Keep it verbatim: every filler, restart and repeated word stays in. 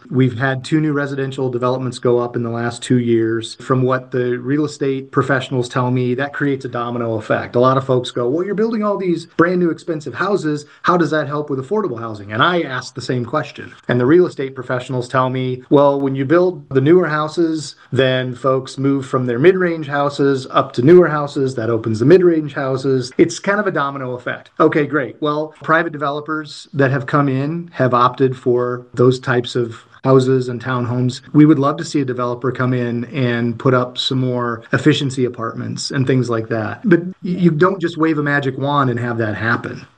We've had two new residential developments go up in the last two years. From what the real estate professionals tell me, that creates a domino effect. A lot of folks go, well, you're building all these brand new expensive houses. How does that help with affordable housing? And I ask the same question. And the real estate professionals tell me, well, when you build the newer houses, then folks move from their mid-range houses up to newer houses. That opens the mid-range houses. It's kind of a domino effect. Okay, great. Well, private developers that have come in have opted for those types of houses and townhomes. We would love to see a developer come in and put up some more efficiency apartments and things like that. But you don't just wave a magic wand and have that happen.